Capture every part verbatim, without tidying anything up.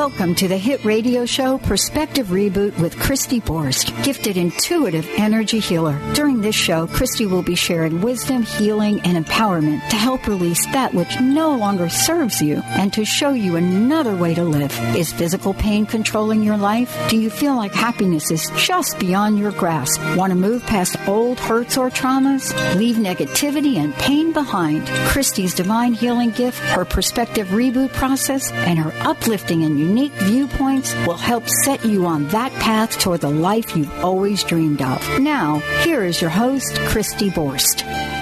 Welcome to the hit radio show Perspective Reboot with Christy Borst, gifted intuitive energy healer. During this show, Christy will be sharing wisdom, healing, and empowerment to help release that which no longer serves you and to show you another way to live. Is physical pain controlling your life? Do you feel like happiness is just beyond your grasp? Want to move past old hurts or traumas? Leave negativity and pain behind. Christy's divine healing gift, her Perspective Reboot process, and her uplifting and unique viewpoints will help set you on that path toward the life you've always dreamed of. Now, here is your host, Christy Borst.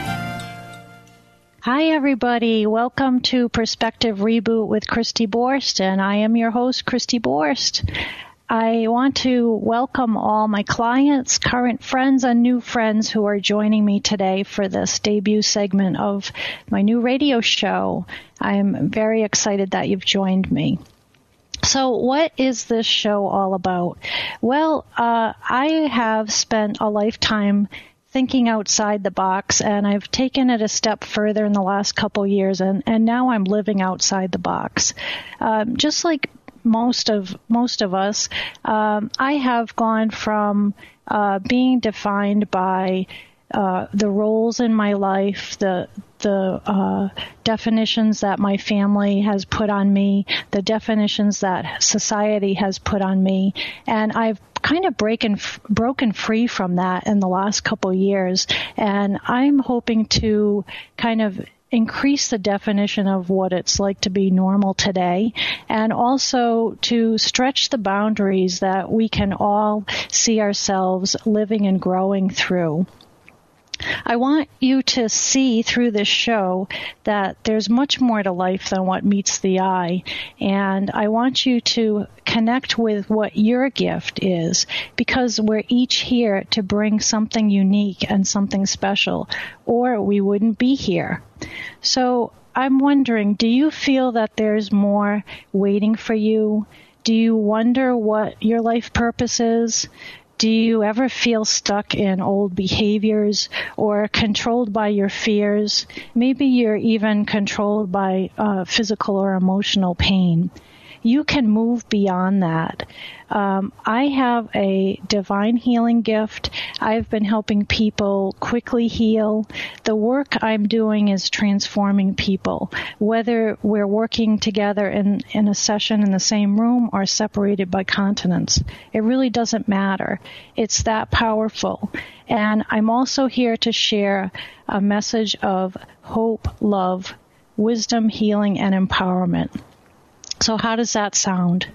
Hi, everybody. Welcome to Perspective Reboot with Christy Borst, and I am your host, Christy Borst. I want to welcome all my clients, current friends, and new friends who are joining me today for this debut segment of my new radio show. I'm very excited that you've joined me. So what is this show all about? Well, uh, I have spent a lifetime thinking outside the box, and I've taken it a step further in the last couple years, and, and now I'm living outside the box. Um, just like most of most of us, um, I have gone from uh, being defined by uh, the roles in my life, the the uh, definitions that my family has put on me, the definitions that society has put on me, and I've kind of breaking, broken free from that in the last couple years, and I'm hoping to kind of increase the definition of what it's like to be normal today, and also to stretch the boundaries that we can all see ourselves living and growing through. I want you to see through this show that there's much more to life than what meets the eye, and I want you to connect with what your gift is, because we're each here to bring something unique and something special, or we wouldn't be here. So I'm wondering, do you feel that there's more waiting for you? Do you wonder what your life purpose is? Do you ever feel stuck in old behaviors or controlled by your fears? Maybe you're even controlled by uh, physical or emotional pain. You can move beyond that. Um, I have a divine healing gift. I've been helping people quickly heal. The work I'm doing is transforming people, whether we're working together in, in a session in the same room or separated by continents. It really doesn't matter. It's that powerful. And I'm also here to share a message of hope, love, wisdom, healing, and empowerment. So how does that sound?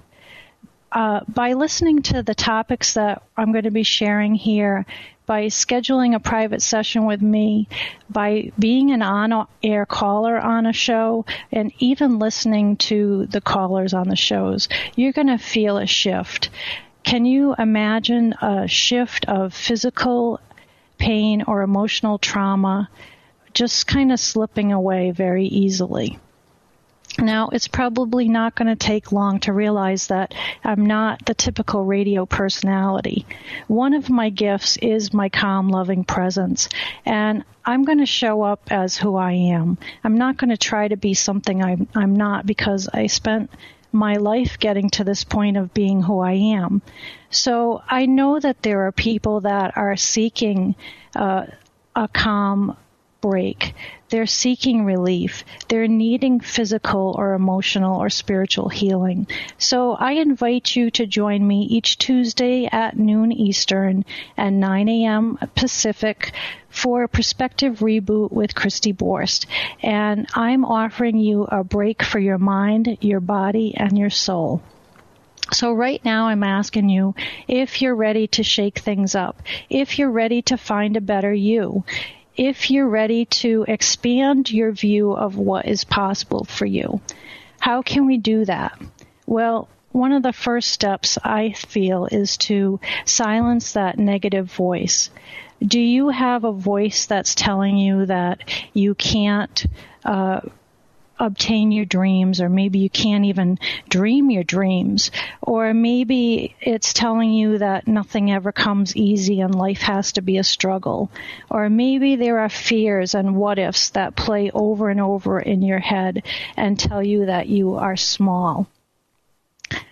Uh, by listening to the topics that I'm going to be sharing here, by scheduling a private session with me, by being an on-air caller on a show, and even listening to the callers on the shows, you're going to feel a shift. Can you imagine a shift of physical pain or emotional trauma just kind of slipping away very easily? Now, it's probably not going to take long to realize that I'm not the typical radio personality. One of my gifts is my calm, loving presence, and I'm going to show up as who I am. I'm not going to try to be something I'm, I'm not, because I spent my life getting to this point of being who I am. So I know that there are people that are seeking uh, a calm break. They're seeking relief. They're needing physical or emotional or spiritual healing. So I invite you to join me each Tuesday at noon Eastern and nine a.m. Pacific for Perspective Reboot with Christy Borst. And I'm offering you a break for your mind, your body, and your soul. So right now I'm asking you if you're ready to shake things up, if you're ready to find a better you, if you're ready to expand your view of what is possible for you. How can we do that? Well, one of the first steps I feel is to silence that negative voice. Do you have a voice that's telling you that you can't uh, obtain your dreams, or maybe you can't even dream your dreams, or maybe it's telling you that nothing ever comes easy and life has to be a struggle, or maybe there are fears and what ifs that play over and over in your head and tell you that you are small.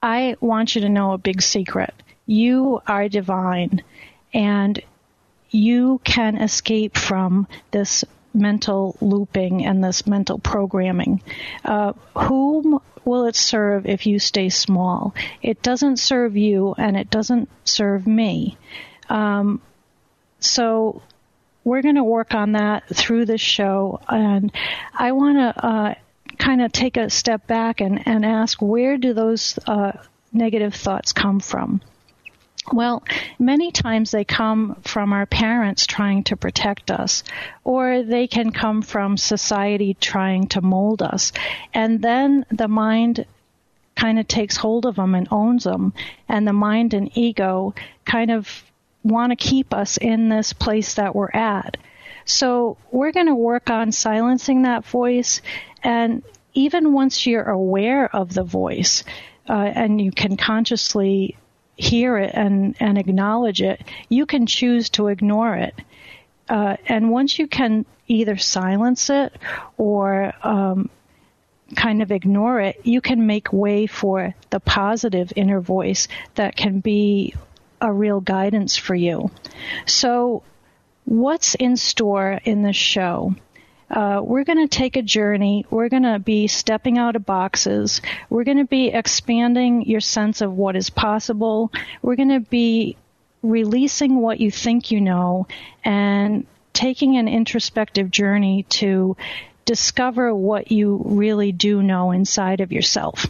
I want you to know a big secret. You are divine, and you can escape from this mental looping and this mental programming. Uh, whom will it serve if you stay small? It doesn't serve you, and it doesn't serve me. Um, so we're going to work on that through this show, and I want to uh, kind of take a step back and, and ask, where do those uh, negative thoughts come from? Well, many times they come from our parents trying to protect us, or they can come from society trying to mold us. And then the mind kind of takes hold of them and owns them, and the mind and ego kind of want to keep us in this place that we're at. So we're going to work on silencing that voice, and even once you're aware of the voice, uh, and you can consciously hear it and, and acknowledge it, you can choose to ignore it. Uh, and once you can either silence it or um, kind of ignore it, you can make way for the positive inner voice that can be a real guidance for you. So what's in store in this show? Uh, we're going to take a journey. We're going to be stepping out of boxes. We're going to be expanding your sense of what is possible. We're going to be releasing what you think you know and taking an introspective journey to discover what you really do know inside of yourself.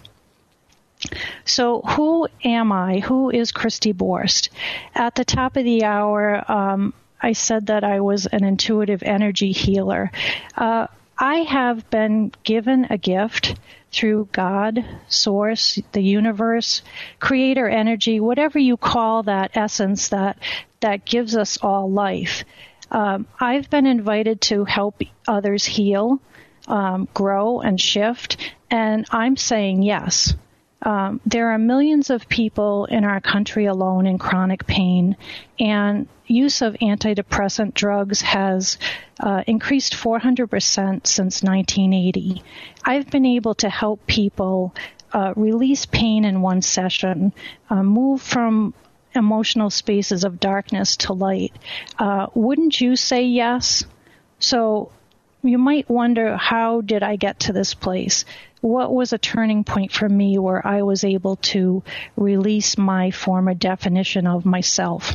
So who am I? Who is Christy Borst? At the top of the hour, um, I said that I was an intuitive energy healer. Uh, I have been given a gift through God, Source, the universe, creator energy, whatever you call that essence that that gives us all life. Um, I've been invited to help others heal, um, grow, and shift, and I'm saying yes. Um, there are millions of people in our country alone in chronic pain, and use of antidepressant drugs has uh, increased four hundred percent since nineteen eighty. I've been able to help people uh, release pain in one session, uh, move from emotional spaces of darkness to light. Uh, wouldn't you say yes? So you might wonder, how did I get to this place? What was a turning point for me where I was able to release my former definition of myself?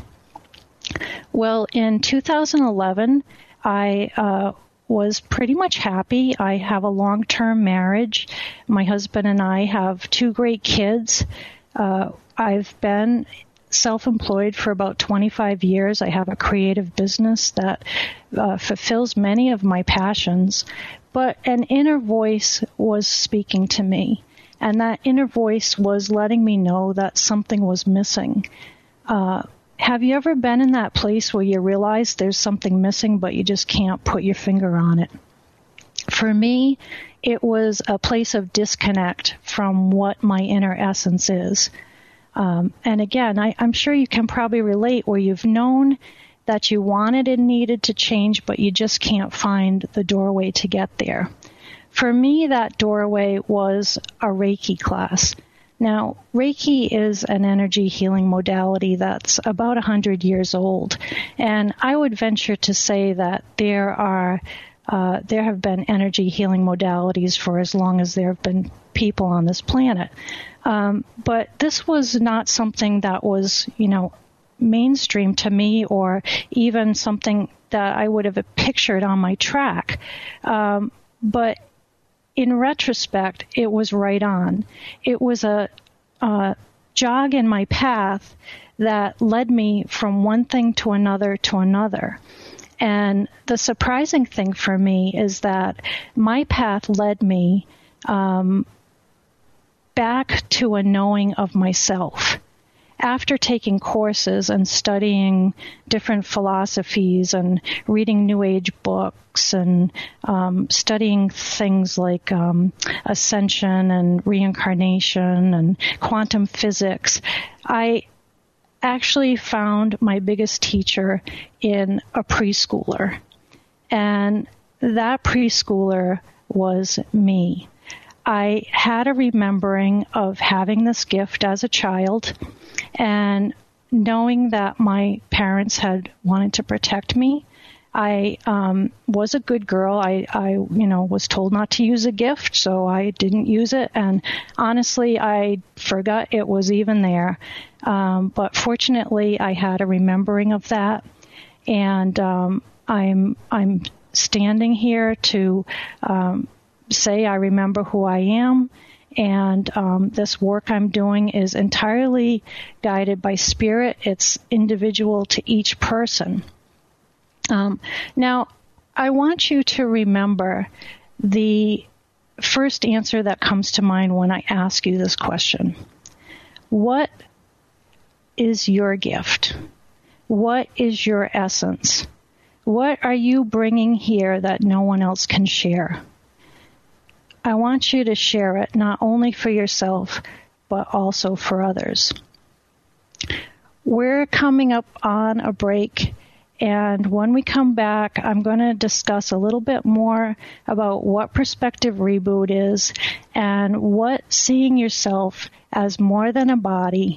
Well, in two thousand eleven, I uh, was pretty much happy. I have a long-term marriage. My husband and I have two great kids. Uh, I've been self-employed for about twenty-five years. I have a creative business that uh, fulfills many of my passions. But an inner voice was speaking to me, and that inner voice was letting me know that something was missing. Uh, have you ever been in that place where you realize there's something missing, but you just can't put your finger on it? For me, it was a place of disconnect from what my inner essence is. Um, and again, I, I'm sure you can probably relate where you've known that you wanted and needed to change, but you just can't find the doorway to get there. For me, that doorway was a Reiki class. Now, Reiki is an energy healing modality that's about one hundred years old, and I would venture to say that there are uh, there have been energy healing modalities for as long as there have been people on this planet. Um, but this was not something that was, you know, mainstream to me, or even something that I would have pictured on my track. Um, but in retrospect, it was right on. It was a, a jog in my path that led me from one thing to another to another. And the surprising thing for me is that my path led me um, back to a knowing of myself. After taking courses and studying different philosophies and reading New Age books and um, studying things like um, ascension and reincarnation and quantum physics, I actually found my biggest teacher in a preschooler. And that preschooler was me. I had a remembering of having this gift as a child and knowing that my parents had wanted to protect me. I um, was a good girl. I, I, you know, was told not to use a gift, so I didn't use it. And honestly, I forgot it was even there. Um, but fortunately, I had a remembering of that, and um, I'm I'm standing here to um, say I remember who I am. And um, this work I'm doing is entirely guided by spirit. It's individual to each person. Um, now, I want you to remember the first answer that comes to mind when I ask you this question. What is your gift? What is your essence? What are you bringing here that no one else can share? I want you to share it not only for yourself, but also for others. We're coming up on a break, and when we come back, I'm going to discuss a little bit more about what Perspective Reboot is and what seeing yourself as more than a body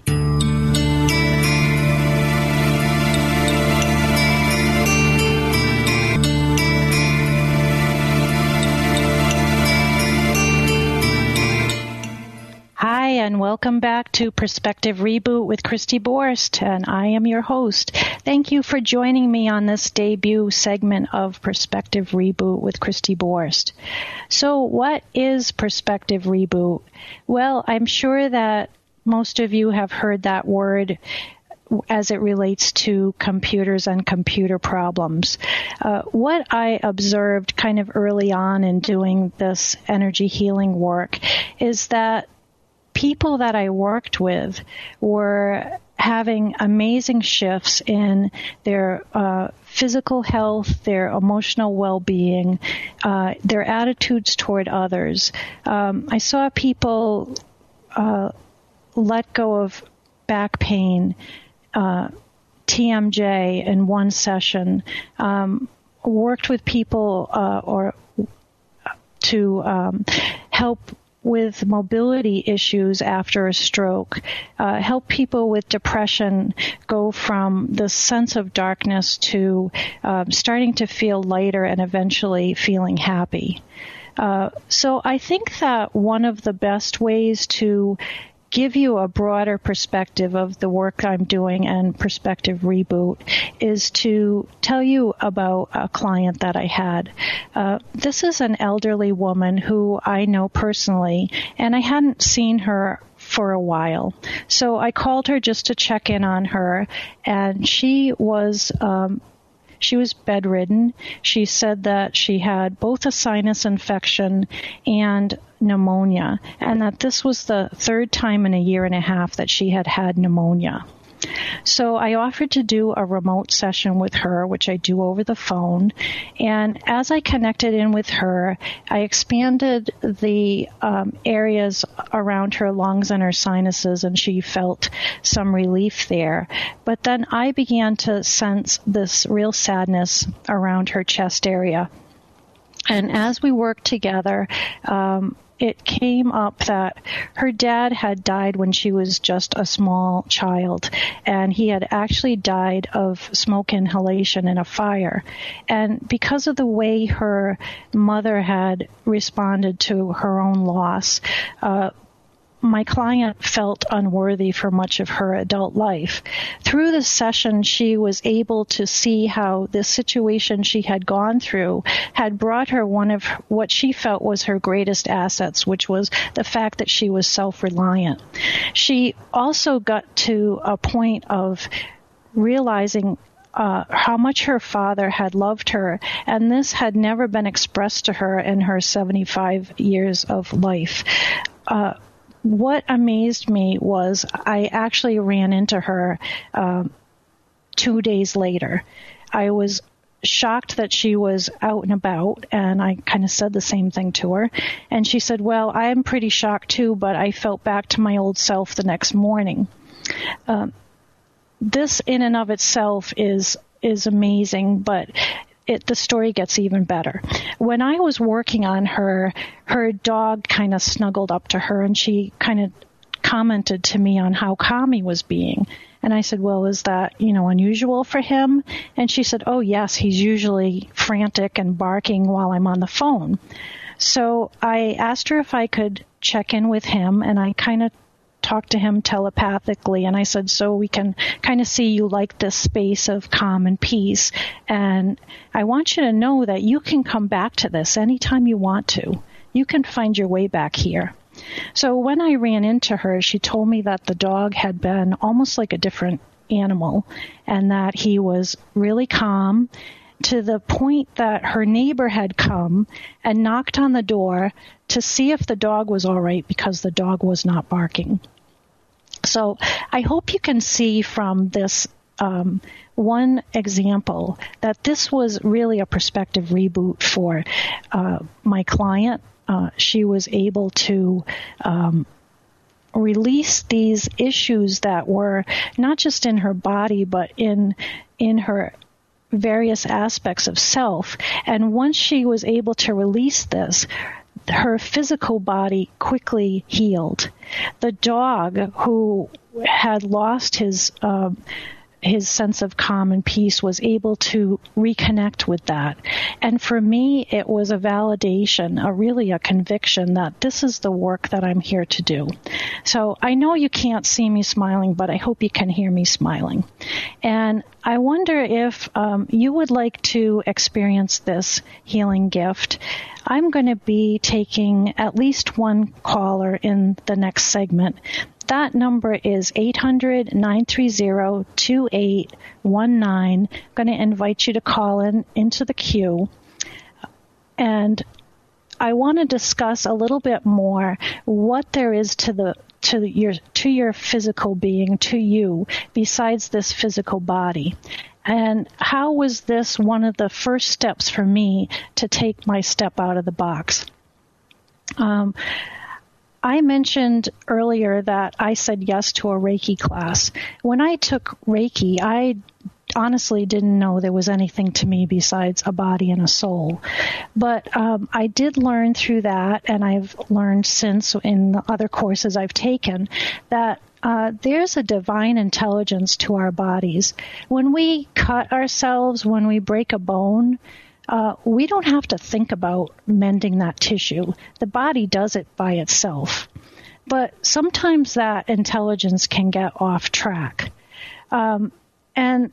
Hi, and welcome back to Perspective Reboot with Christy Borst, and I am your host. Thank you for joining me on this debut segment of Perspective Reboot with Christy Borst. So what is Perspective Reboot? Well, I'm sure that most of you have heard that word as it relates to computers and computer problems. Uh, what I observed kind of early on in doing this energy healing work is that people that I worked with were having amazing shifts in their uh, physical health, their emotional well-being, uh, their attitudes toward others. Um, I saw people uh, let go of back pain, uh, T M J in one session, um, worked with people uh, or to um, help with mobility issues after a stroke, uh, help people with depression go from the sense of darkness to uh, starting to feel lighter and eventually feeling happy. Uh, so I think that one of the best ways to give you a broader perspective of the work I'm doing and Perspective Reboot is to tell you about a client that I had. Uh, this is an elderly woman who I know personally, and I hadn't seen her for a while. So I called her just to check in on her, and she was um, She was bedridden. She said that she had both a sinus infection and pneumonia, and that this was the third time in a year and a half that she had had pneumonia. So I offered to do a remote session with her, which I do over the phone. And as I connected in with her, I expanded the um, areas around her lungs and her sinuses, and she felt some relief there. But then I began to sense this real sadness around her chest area. And as we worked together, um, it came up that her dad had died when she was just a small child, and he had actually died of smoke inhalation in a fire. And because of the way her mother had responded to her own loss, uh, my client felt unworthy for much of her adult life. Through this session, she was able to see how this situation she had gone through had brought her one of what she felt was her greatest assets, which was the fact that she was self-reliant. She also got to a point of realizing Uh, how much her father had loved her, and this had never been expressed to her in her seventy-five years of life. Uh, what amazed me was I actually ran into her um, two days later. I was shocked that she was out and about, and I kind of said the same thing to her. And she said, well, I'm pretty shocked too, but I felt back to my old self the next morning. Um, This in and of itself is is amazing, but it, the story gets even better. When I was working on her, her dog kind of snuggled up to her, and she kind of commented to me on how calm he was being. And I said, well, is that, you know, unusual for him? And she said, oh, yes, he's usually frantic and barking while I'm on the phone. So I asked her if I could check in with him, and I kind of talked to him telepathically, and I said, so we can kind of see you like this space of calm and peace, and I want you to know that you can come back to this anytime you want to. You can find your way back here. So when I ran into her, she told me that the dog had been almost like a different animal, and that he was really calm, to the point that her neighbor had come and knocked on the door to see if the dog was all right, because the dog was not barking. So I hope you can see from this um, one example that this was really a perspective reboot for uh, my client. Uh, she was able to um, release these issues that were not just in her body, but in in her various aspects of self. And once she was able to release this, her physical body quickly healed. The dog, who had lost his um, his sense of calm and peace, was able to reconnect with that. And for me, it was a validation, a really a conviction that this is the work that I'm here to do. So I know you can't see me smiling, but I hope you can hear me smiling. And I wonder if um, you would like to experience this healing gift. I'm going to be taking at least one caller in the next segment. That number is eight hundred, nine three zero, two eight one nine. I'm going to invite you to call in into the queue. And I want to discuss a little bit more what there is to the to your to your physical being, to you, besides this physical body. And how was this one of the first steps for me to take my step out of the box? Um, I mentioned earlier that I said yes to a Reiki class. When I took Reiki, I honestly didn't know there was anything to me besides a body and a soul. But um, I did learn through that, and I've learned since in the other courses I've taken, that uh, there's a divine intelligence to our bodies. When we cut ourselves, when we break a bone, Uh, we don't have to think about mending that tissue. The body does it by itself. But sometimes that intelligence can get off track. Um, and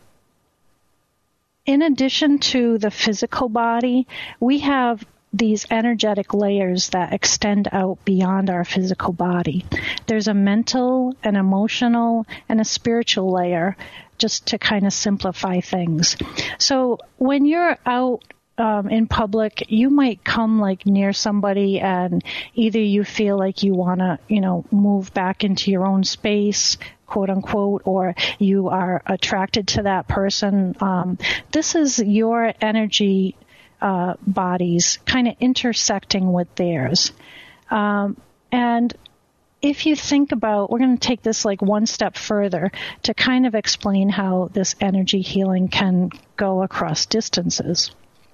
in addition to the physical body, we have these energetic layers that extend out beyond our physical body. There's a mental, an emotional, and a spiritual layer, just to kind of simplify things. So when you're out Um, in public, you might come like near somebody, and either you feel like you want to, you know, move back into your own space, quote unquote, or you are attracted to that person. Um, this is your energy uh, bodies kind of intersecting with theirs. Um, and if you think about, we're going to take this like one step further to kind of explain how this energy healing can go across distances.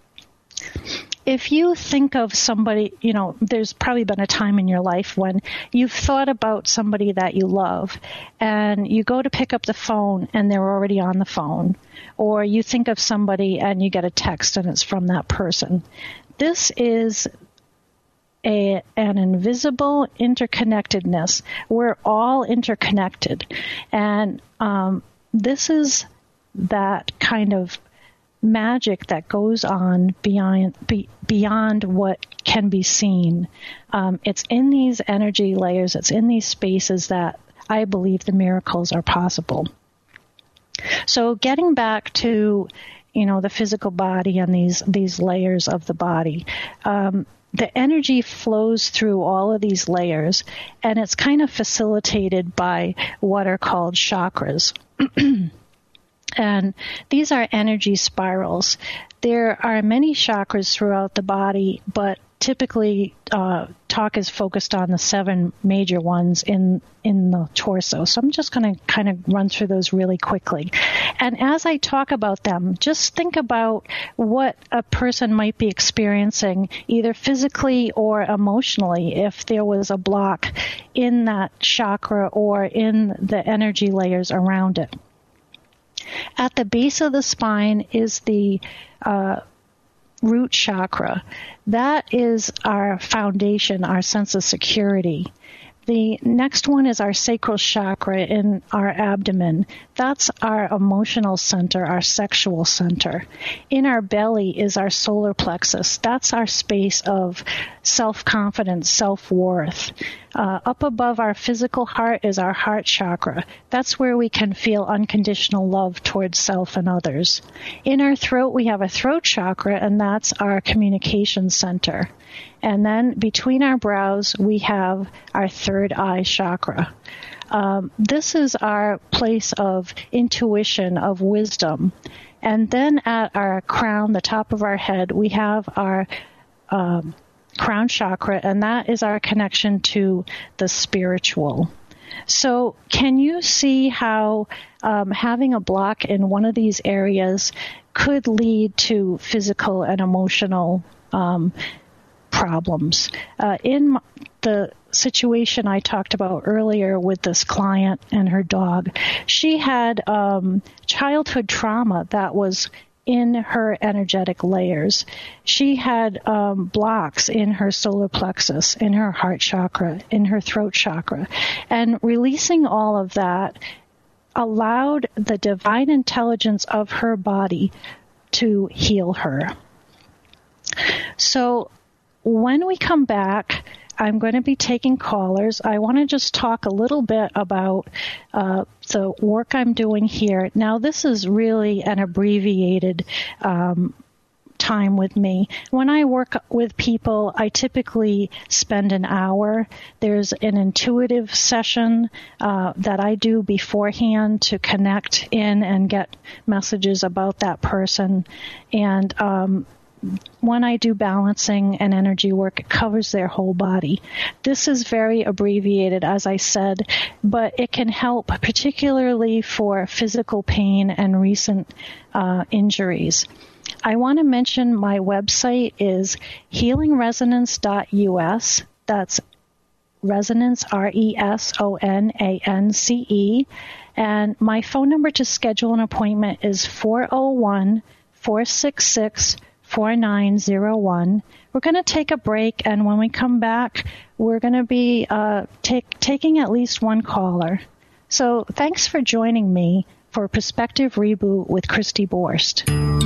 If you think of somebody, you know, there's probably been a time in your life when you've thought about somebody that you love, and you go to pick up the phone and they're already on the phone. Or you think of somebody and you get a text and it's from that person. This is a, an invisible interconnectedness. We're all interconnected. And um, this is that kind of magic that goes on beyond be, beyond what can be seen. Um, it's in these energy layers, it's in these spaces that I believe the miracles are possible. So getting back to, you know, the physical body and these these layers of the body, um, the energy flows through all of these layers, and it's kind of facilitated by what are called chakras. And these are energy spirals. There are many chakras throughout the body, but typically uh, talk is focused on the seven major ones in in the torso. So I'm just going to kind of run through those really quickly. And as I talk about them, just think about what a person might be experiencing, either physically or emotionally, if there was a block in that chakra or in the energy layers around it. At the base of the spine is the uh, root chakra. That is our foundation, our sense of security. The next one is our sacral chakra in our abdomen. That's our emotional center, our sexual center. In our belly is our solar plexus. That's our space of self-confidence, self-worth. Uh, up above our physical heart is our heart chakra. That's where we can feel unconditional love towards self and others. In our throat, we have a throat chakra, and that's our communication center. And then between our brows, we have our third eye chakra. Um, this is our place of intuition, of wisdom. And then at our crown, the top of our head, we have our um, crown chakra, and that is our connection to the spiritual. So can you see how um, having a block in one of these areas could lead to physical and emotional um problems? Uh, in the situation I talked about earlier with this client and her dog, she had um, childhood trauma that was in her energetic layers. She had um, blocks in her solar plexus, in her heart chakra, in her throat chakra. And releasing all of that allowed the divine intelligence of her body to heal her. So when we come back, I'm going to be taking callers. I want to just talk a little bit about uh, the work I'm doing here. Now, this is really an abbreviated um, time with me. When I work with people, I typically spend an hour. There's an intuitive session uh, that I do beforehand to connect in and get messages about that person. And um when I do balancing and energy work, it covers their whole body. This is very abbreviated, as I said, but it can help particularly for physical pain and recent uh, injuries. I want to mention my website is healing resonance dot U S. That's Resonance, R E S O N A N C E. And my phone number to schedule an appointment is four oh one, four six six, four nine zero one. We're going to take a break, and when we come back, we're going to be uh, take, taking at least one caller. So thanks for joining me for Perspective Reboot with Christy Borst.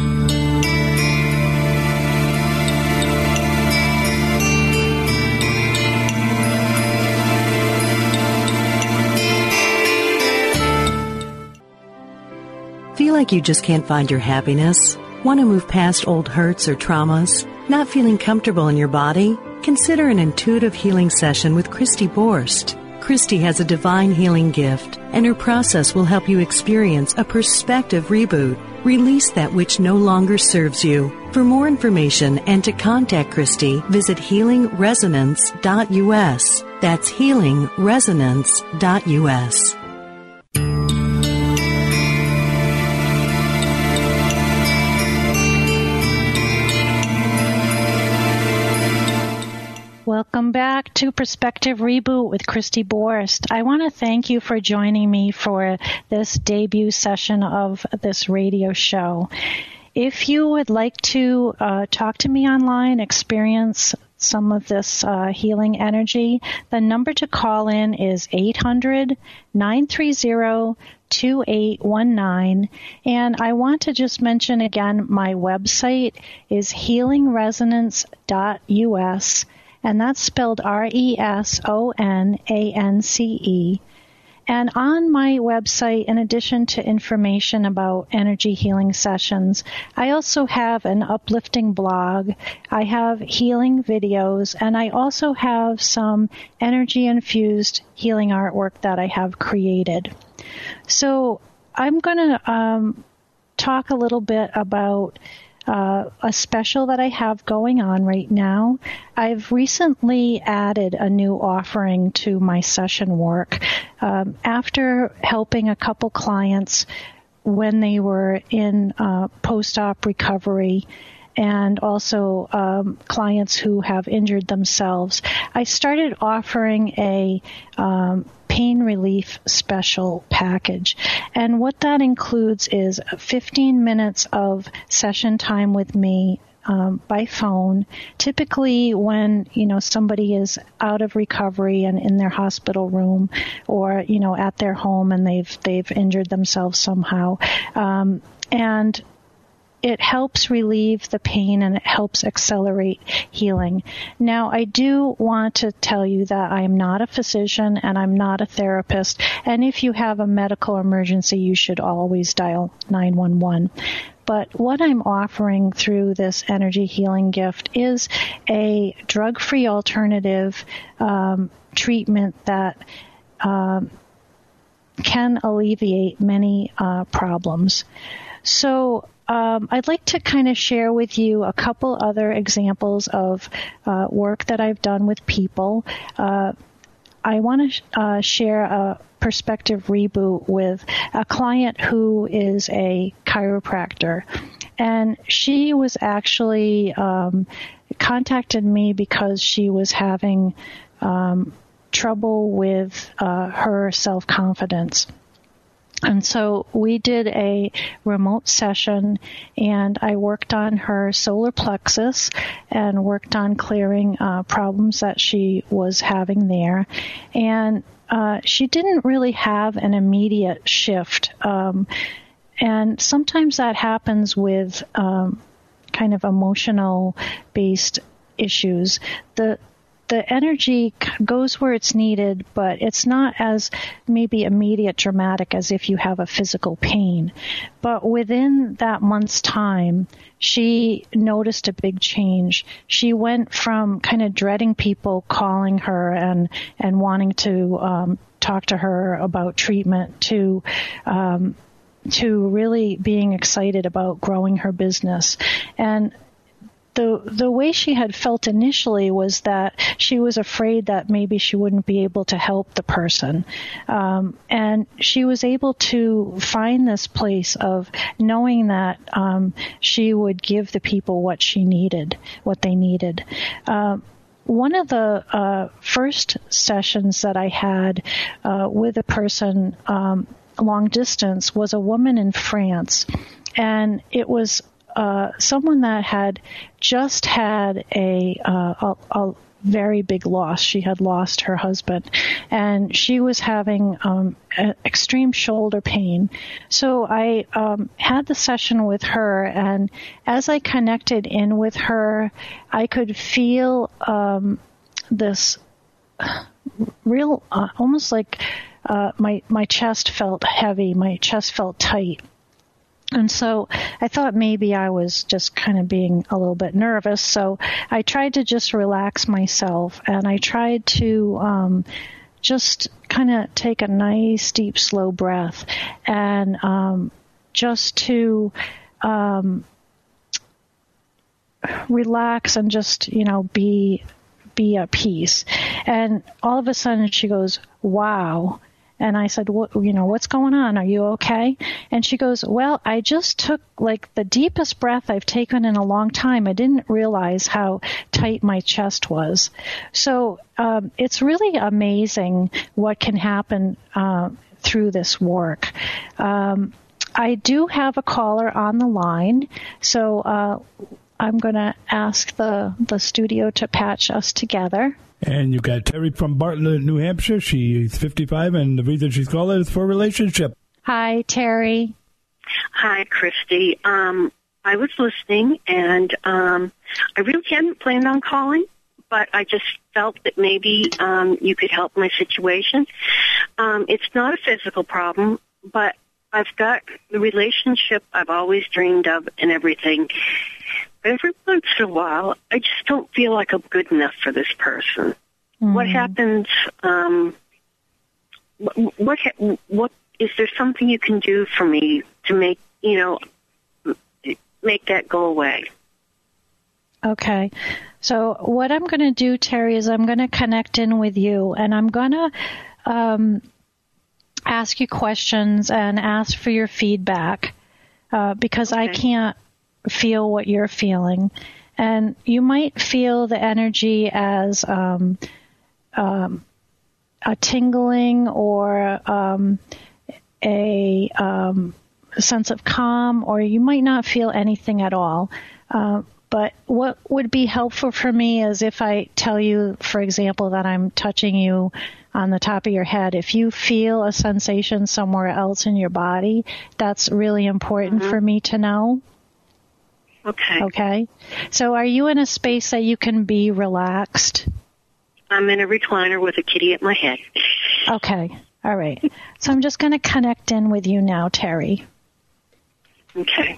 Feel like you just can't find your happiness? Want to move past old hurts or traumas? Not feeling comfortable in your body? Consider an intuitive healing session with Christy Borst. Christy has a divine healing gift, and her process will help you experience a perspective reboot. Release that which no longer serves you. For more information and to contact Christy, visit healing resonance dot U S. That's healing resonance dot U S. Welcome back to Perspective Reboot with Christy Borst. I want to thank you for joining me for this debut session of this radio show. If you would like to uh, talk to me online, experience some of this uh, healing energy, the number to call in is eight hundred, nine three zero, two eight one nine. And I want to just mention again, my website is healing resonance dot U S. And that's spelled R E S O N A N C E. And on my website, in addition to information about energy healing sessions, I also have an uplifting blog. I have healing videos, and I also have some energy-infused healing artwork that I have created. So I'm going to um, talk a little bit about uh, a special that I have going on right now. I've recently added a new offering to my session work. Um, after helping a couple clients when they were in uh, post-op recovery, and also um, clients who have injured themselves, I started offering a um, pain relief special package. And what that includes is fifteen minutes of session time with me um, by phone, typically when, you know, somebody is out of recovery and in their hospital room, or, you know, at their home and they've they've injured themselves somehow. Um, and it helps relieve the pain and it helps accelerate healing. Now, I do want to tell you that I am not a physician and I'm not a therapist. And if you have a medical emergency, you should always dial nine one one. But what I'm offering through this energy healing gift is a drug-free alternative um, treatment that um, can alleviate many uh, problems. So Um, I'd like to kind of share with you a couple other examples of uh, work that I've done with people. Uh, I want to sh- uh, share a perspective reboot with a client who is a chiropractor. And she was actually um, contacted me because she was having um, trouble with uh, her self-confidence. And so we did a remote session, and I worked on her solar plexus and worked on clearing uh, problems that she was having there. And uh, she didn't really have an immediate shift. Um, and sometimes that happens with um, kind of emotional-based issues. The The energy goes where it's needed, but it's not as maybe immediate dramatic as if you have a physical pain. But within that month's time, she noticed a big change. She went from kind of dreading people calling her and, and wanting to um, talk to her about treatment to um, to really being excited about growing her business. And The the way she had felt initially was that she was afraid that maybe she wouldn't be able to help the person. Um, and she was able to find this place of knowing that um, she would give the people what she needed, what they needed. Um, one of the uh, first sessions that I had uh, with a person um, long distance was a woman in France. And it was Uh, someone that had just had a, uh, a, a very big loss. She had lost her husband, and she was having um, a, extreme shoulder pain. So I um, had the session with her, and as I connected in with her, I could feel um, this real, uh, almost like uh, my my chest felt heavy, my chest felt tight. And so I thought maybe I was just kind of being a little bit nervous. So I tried to just relax myself, and I tried to um, just kind of take a nice, deep, slow breath, and um, just to um, relax and just, you know, be be at peace. And all of a sudden she goes, "Wow." And I said, "What, you know, what's going on? Are you okay?" And she goes, "Well, I just took like the deepest breath I've taken in a long time. I didn't realize how tight my chest was." So um, it's really amazing what can happen uh, through this work. Um, I do have a caller on the line, so uh, I'm going to ask the, the studio to patch us together. And you've got Terry from Bartlett, New Hampshire. She's fifty-five, and the reason she's calling is for a relationship. Hi, Terry. Hi, Christy. Um, I was listening, and um, I really hadn't planned on calling, but I just felt that maybe um, you could help my situation. Um, it's not a physical problem, but I've got the relationship I've always dreamed of and everything. Every once in a while, I just don't feel like I'm good enough for this person. Mm. What happens, um, what, what, what, is there something you can do for me to make, you know, make that go away. Okay. So what I'm going to do, Terry, is I'm going to connect in with you, and I'm going to um, ask you questions and ask for your feedback uh, because okay. I can't feel what you're feeling. And you might feel the energy as um, um, a tingling or um, a um, sense of calm, or you might not feel anything at all. Uh, But what would be helpful for me is if I tell you, for example, that I'm touching you on the top of your head. If you feel a sensation somewhere else in your body, that's really important mm-hmm. for me to know. Okay. Okay. So are you in a space that you can be relaxed? I'm in a recliner with a kitty at my head. Okay. All right. So I'm just going to connect in with you now, Terry. Okay.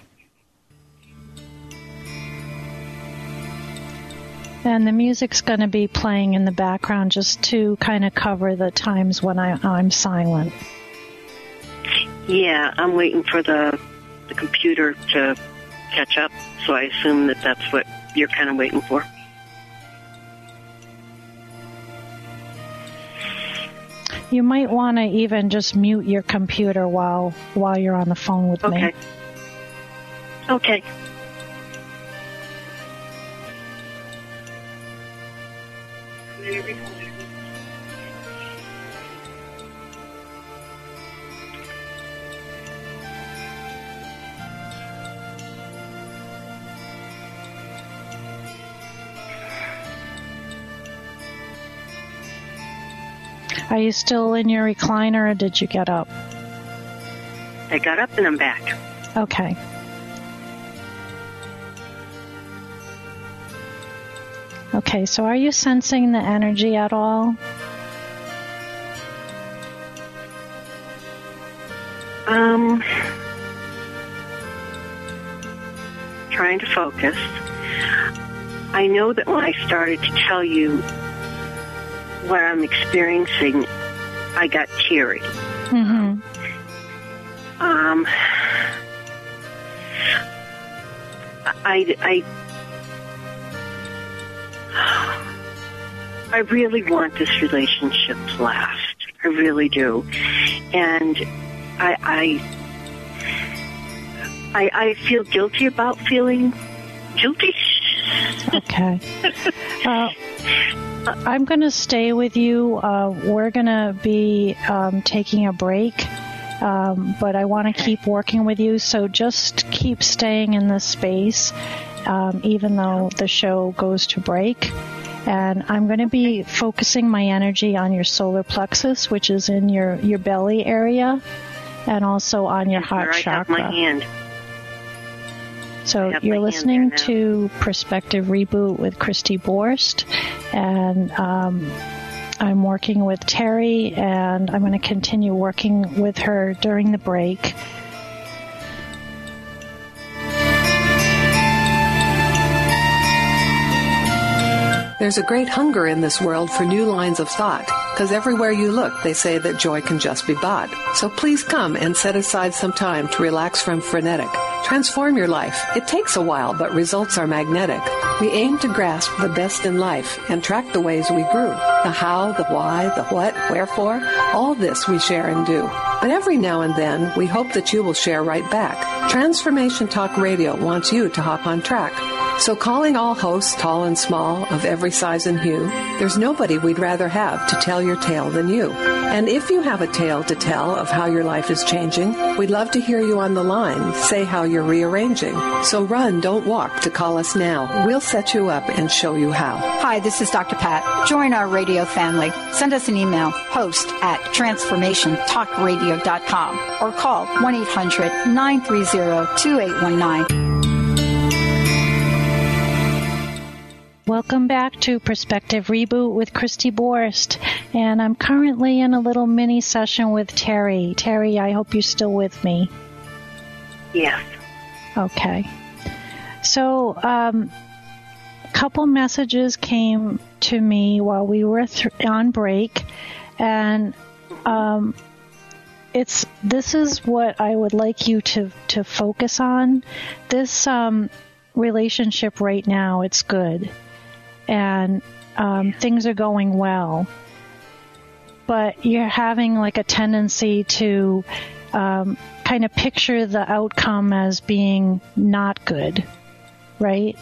And the music's going to be playing in the background just to kind of cover the times when I, I'm silent. Yeah, I'm waiting for the the computer to catch up, so I assume that that's what you're kind of waiting for. You might want to even just mute your computer while while you're on the phone with okay. me. Okay. Are you still in your recliner, or did you get up? I got up and I'm back. Okay. Okay, so are you sensing the energy at all? Um, trying to focus. I know that when I started to tell you what I'm experiencing, I got teary. Mm-hmm. Um, I, I, I really want this relationship to last. I really do. And I, I, I, I feel guilty about feeling guilty. Okay. Uh, I'm going to stay with you. Uh, we're going to be um, taking a break, um, but I want to keep working with you. So just keep staying in this space, um, even though the show goes to break. And I'm going to be focusing my energy on your solar plexus, which is in your, your belly area, and also on your heart right chakra. My hand. So you're listening to Perspective Reboot with Christy Borst, and um, I'm working with Terry, and I'm going to continue working with her during the break. There's a great hunger in this world for new lines of thought, because everywhere you look, they say that joy can just be bought. So please come and set aside some time to relax from frenetic. Transform your life. It takes a while, but results are magnetic. We aim to grasp the best in life and track the ways we grew. The how, the why, the what, wherefore, all this we share and do. But every now and then, we hope that you will share right back. Transformation Talk Radio wants you to hop on track. So calling all hosts, tall and small, of every size and hue, there's nobody we'd rather have to tell your tale than you. And if you have a tale to tell of how your life is changing, we'd love to hear you on the line say how you're rearranging. So run, don't walk to call us now. We'll set you up and show you how. Hi, this is Doctor Pat. Join our radio family. Send us an email, host at transformation talk radio dot com, or call one eight hundred nine three zero two eight one nine. Welcome back to Perspective Reboot with Christy Borst, and I'm currently in a little mini session with Terry. Terry, I hope you're still with me. Yes. Okay. So, um, a couple messages came to me while we were th- on break, and um, it's this is what I would like you to to focus on. This um, relationship right now, it's good, and um, things are going well. But you're having like a tendency to um, kind of picture the outcome as being not good, right?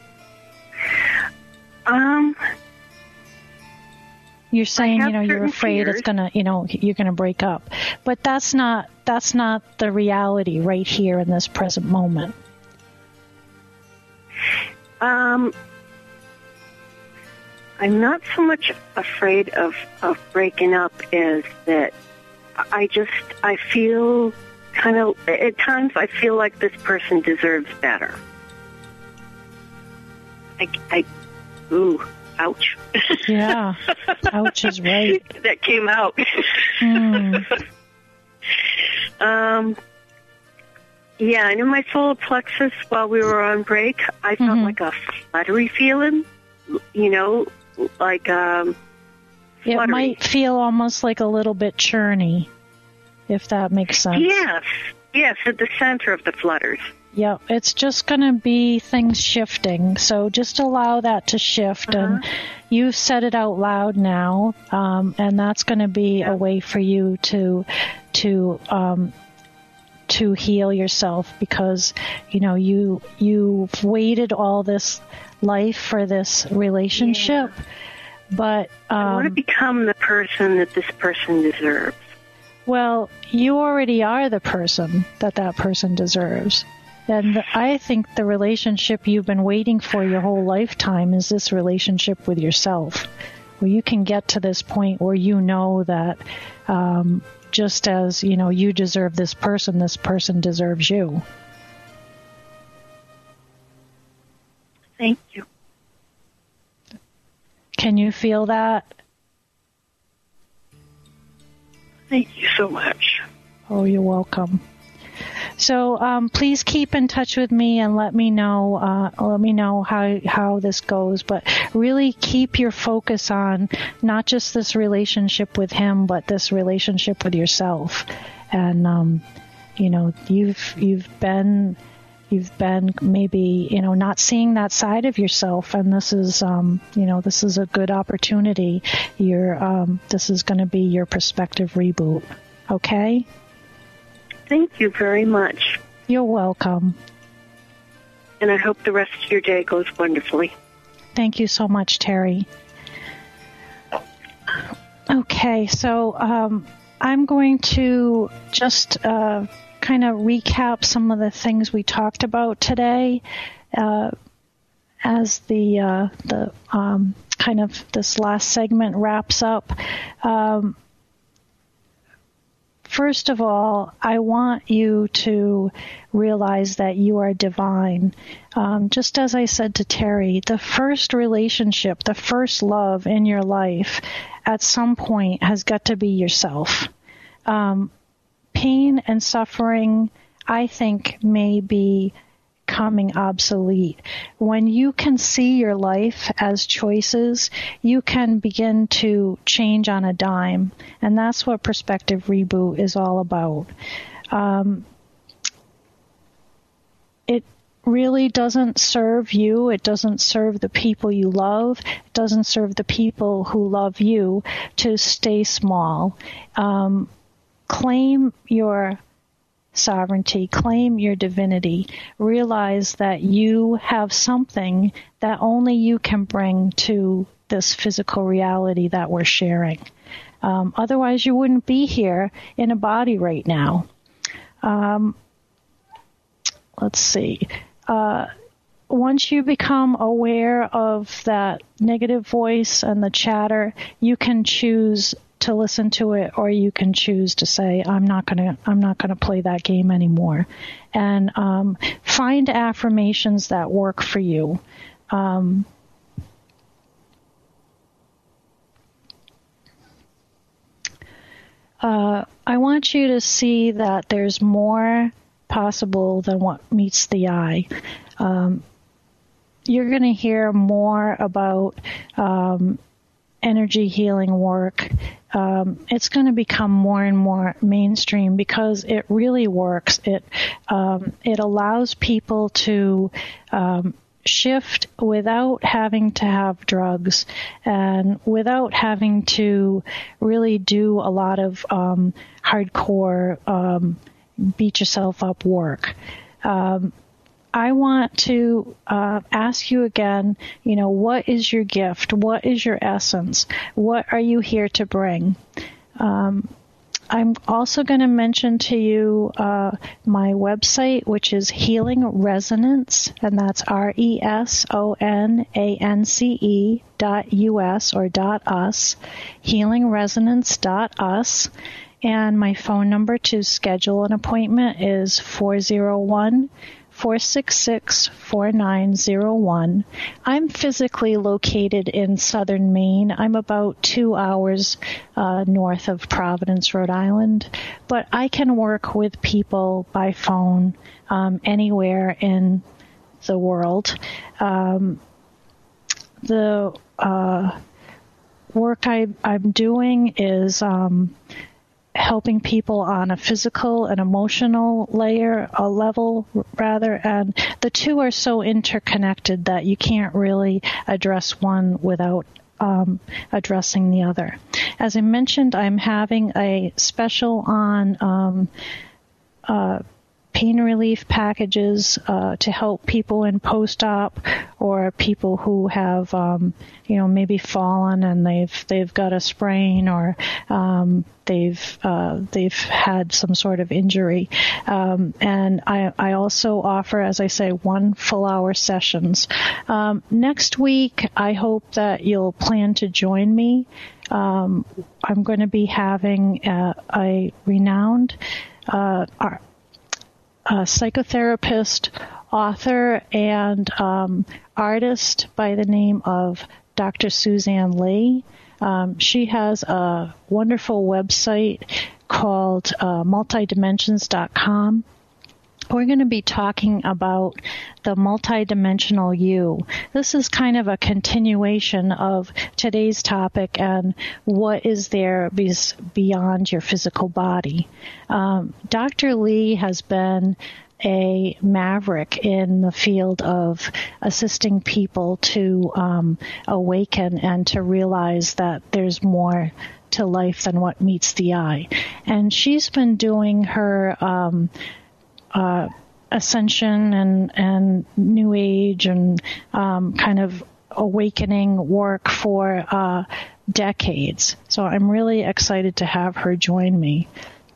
Um. You're saying, you know, you're certain afraid fears. it's gonna, you know, you're gonna break up, but that's not that's not the reality right here in this present moment. Um, I'm not so much afraid of of breaking up as that I just I feel kind of at times I feel like this person deserves better. I, I ooh. Ouch. Yeah. Ouch is right. That came out. Mm. um, yeah, and in my solar plexus while we were on break, I felt Mm-hmm. like a fluttery feeling, you know, like um, It fluttery. might feel almost like a little bit churny, if that makes sense. Yes, yes, at the center of the flutters. Yeah, it's just going to be things shifting. So just allow that to shift. Uh-huh. And you've said it out loud now, um, and that's going to be Yeah. a way for you to to um, to heal yourself, because you know you you've waited all this life for this relationship, but um, I want to become the person that this person deserves. well, you already are the person that that person deserves. And I think the relationship you've been waiting for your whole lifetime is this relationship with yourself, where you can get to this point where you know that um, just as, you know, you deserve this person, this person deserves you. Thank you. Can you feel that? Thank you so much. Oh, you're welcome. So um, please keep in touch with me and let me know. Uh, let me know how how this goes. But really keep your focus on not just this relationship with him, but this relationship with yourself. And um, you know, you've you've been you've been maybe you know not seeing that side of yourself, and this is um, you know this is a good opportunity. You're um, this is going to be your perspective reboot. Okay. Thank you very much. You're welcome. And I hope the rest of your day goes wonderfully. Thank you so much, Terry. Okay, so um, I'm going to just uh, kind of recap some of the things we talked about today uh, as the uh, the um, kind of this last segment wraps up. Um, First of all, I want you to realize that you are divine. Um, just as I said to Terry, the first relationship, the first love in your life at some point has got to be yourself. Um, pain and suffering, I think, may be becoming obsolete. When you can see your life as choices, you can begin to change on a dime. And that's what Perspective Reboot is all about. Um, it really doesn't serve you. It doesn't serve the people you love. It doesn't serve the people who love you to stay small. Um, claim your sovereignty, claim your divinity, realize that you have something that only you can bring to this physical reality that we're sharing. Um, otherwise, you wouldn't be here in a body right now. Um, let's see. Uh, once you become aware of that negative voice and the chatter, you can choose to listen to it, or you can choose to say, I'm not gonna, I'm not gonna play that game anymore. And um, find affirmations that work for you. Um, uh, I want you to see that there's more possible than what meets the eye. Um, you're going to hear more about um, energy healing work, um, it's going to become more and more mainstream because it really works. It um, it allows people to um, shift without having to have drugs and without having to really do a lot of um, hardcore um, beat yourself up work. Um, I want to uh, ask you again, you know, what is your gift? What is your essence? What are you here to bring? Um, I'm also going to mention to you uh, my website, which is Healing Resonance, and that's R E S O N A N C E dot U S or dot us, healing resonance dot us. And my phone number to schedule an appointment is four oh one, four six six, four nine zero one. I'm physically located in southern Maine. I'm about two hours uh, north of Providence, Rhode Island, but I can work with people by phone um, anywhere in the world. Um, the uh, work I, I'm doing is um, helping people on a physical and emotional layer, a level rather, and the two are so interconnected that you can't really address one without um, addressing the other. As I mentioned, I'm having a special on um, uh, pain relief packages uh, to help people in post-op or people who have, um, you know, maybe fallen and they've they've got a sprain or um, they've uh, they've had some sort of injury. Um, and I, I also offer, as I say, one full-hour sessions. Um, next week, I hope that you'll plan to join me. Um, I'm going to be having a, a renowned uh, a psychotherapist, author, and um, artist by the name of Doctor Suzanne Lee. Um, she has a wonderful website called uh, multidimensions dot com. We're going to be talking about the multidimensional you. This is kind of a continuation of today's topic and what is there beyond your physical body. Um, Doctor Lee has been a maverick in the field of assisting people to um, awaken and to realize that there's more to life than what meets the eye. And she's been doing her um, uh, ascension and, and new age and um, kind of awakening work for uh, decades. So I'm really excited to have her join me.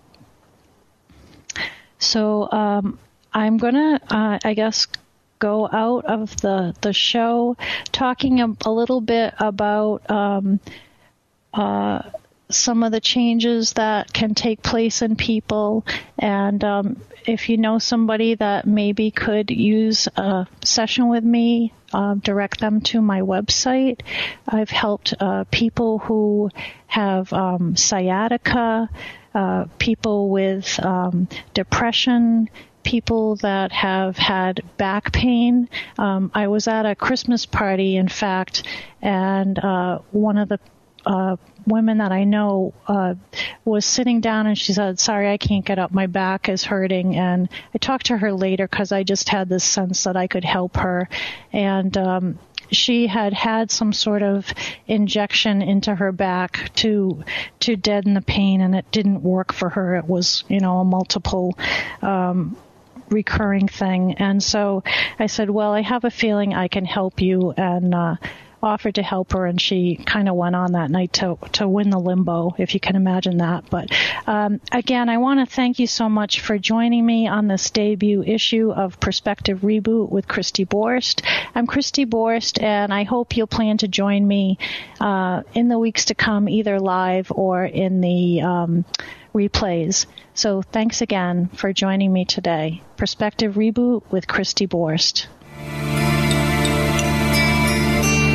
So um, I'm going to, uh, I guess, go out of the, the show talking a, a little bit about um, uh, some of the changes that can take place in people. And um, if you know somebody that maybe could use a session with me, uh, direct them to my website. I've helped uh, people who have um, sciatica, uh, people with um, depression, people that have had back pain. Um, I was at a Christmas party, in fact, and uh, one of the uh, women that I know uh, was sitting down and she said, sorry, I can't get up. My back is hurting. And I talked to her later because I just had this sense that I could help her. And um, she had had some sort of injection into her back to to deaden the pain, and it didn't work for her. It was, you know, a multiple um recurring thing. And so I said, well, I have a feeling I can help you, and uh, offered to help her, and she kind of went on that night to to win the limbo, if you can imagine that. But um, again, I want to thank you so much for joining me on this debut issue of Perspective Reboot with Christy Borst. I'm Christy Borst, and I hope you'll plan to join me uh, in the weeks to come, either live or in the um, replays. So thanks again for joining me today. Perspective Reboot with Christy Borst. You've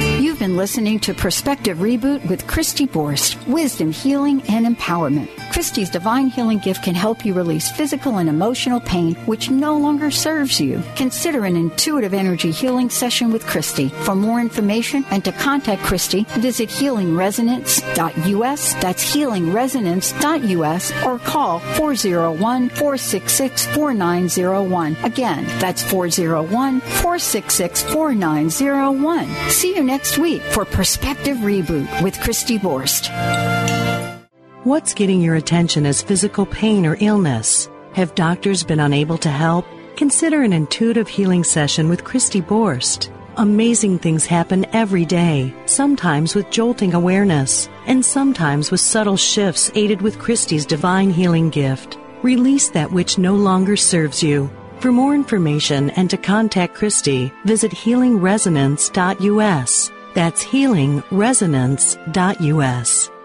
been listening to Perspective Reboot with Christy Borst, Wisdom, Healing, and Empowerment. Christy's Divine Healing Gift can help you release physical and emotional pain which no longer serves you. Consider an intuitive energy healing session with Christy. For more information and to contact Christy, visit healing resonance dot U S. That's healing resonance dot U S or call four oh one, four six six, four nine oh one. Again, that's four oh one, four six six, four nine oh one. See you next week for Perspective Reboot with Christy Borst. What's getting your attention as physical pain or illness? Have doctors been unable to help? Consider an intuitive healing session with Christy Borst. Amazing things happen every day, sometimes with jolting awareness, and sometimes with subtle shifts aided with Christy's Divine Healing Gift. Release that which no longer serves you. For more information and to contact Christy, visit healing resonance dot U S. That's healing resonance dot U S.